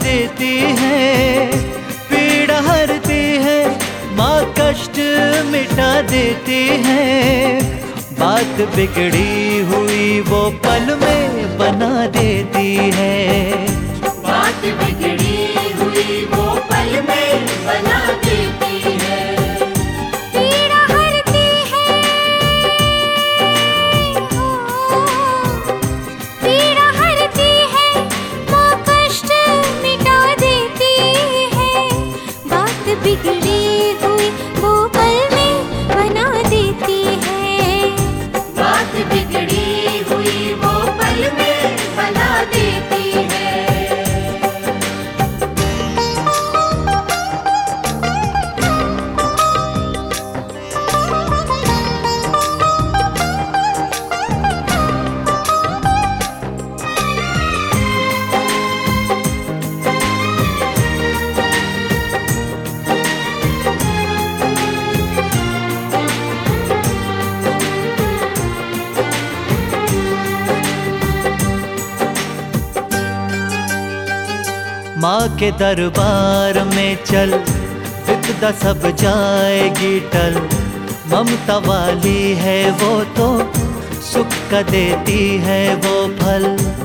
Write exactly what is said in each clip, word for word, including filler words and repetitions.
देती है, पीड़ा हरती है, माँ कष्ट मिटा देती है। बात बिगड़ी हुई वो पल में बना देती है, बात बिगड़ी हुई वो पल में बना देती है। पीड़ा हरती है, हो पीड़ा हरती है, माँ कष्ट मिटा देती है। बात बिगड़ी हुई वो पल में बना देती है, बात बिगड़ी हुई वो पल में बना देती है। माँ के दरबार में चल, विपदा सब जाएगी टल। ममता वाली है वो तो, सुख का देती है वो फल।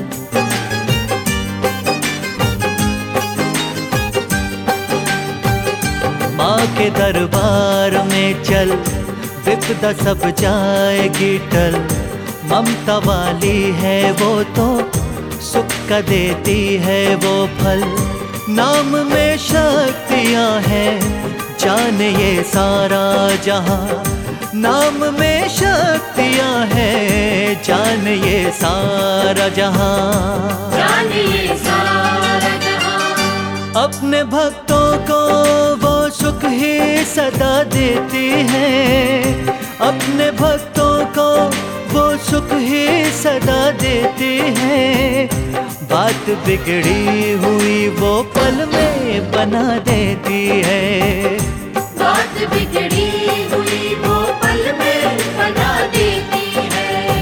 माँ के दरबार में चल, विपदा सब जाएगी टल। ममता वाली है वो तो, सुख का देती है वो फल। नाम में शक्तियाँ हैं, जाने ये सारा जहां। नाम में शक्तियाँ हैं, जाने ये सारा जहां। जाने ये सारा जहां। अपने भक्तों को वो सुख ही सदा देती है, अपने भक्तों को वो सुख ही सदा देती है। बात बिगड़ी हुई वो पल में बना देती है, बात बिगड़ी हुई वो पल में बना देती है।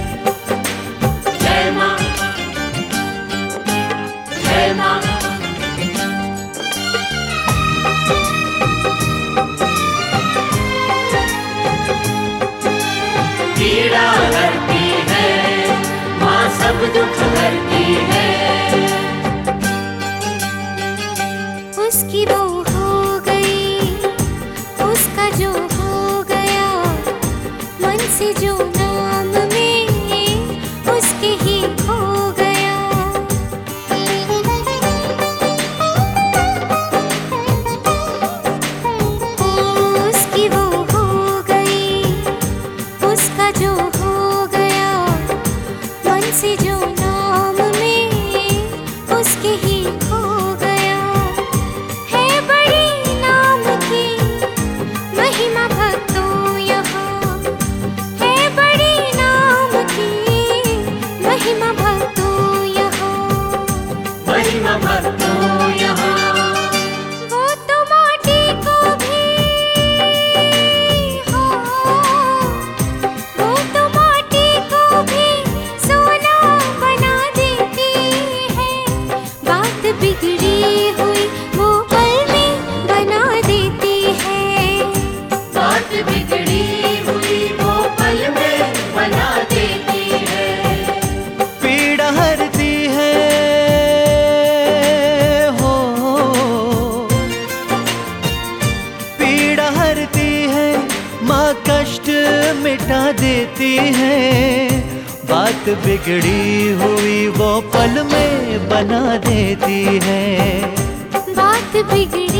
जय माँ, जय माँ। पीड़ा हरती है, माँ सब दुख हरती है। उसकी वो हो गई, उसका जो हो गया, मन से जो नाम में उसके ही खो गया। उसकी वो हो गई, उसका जो हो गया, मन से जो नाम में उसके ही खो गया। है बड़ी नाम की महिमा भक्तों यहाँ, है बड़ी नाम की महिमा भक्तों यहाँ। महिमा भक्तों यहाँ। वो तो माटी को भी हो, वो तो माटी को भी सोना बना देती है। बात बिगड़ी हुई वो पल में बना देती है, बात बिगड़ी हुई वो पल में बना देती है। पीड़ा हरती है, हो पीड़ा हरती है, माँ कष्ट मिटा देती है। बात बिगड़ी हुई वो पल में बना देती है, बात बिगड़ी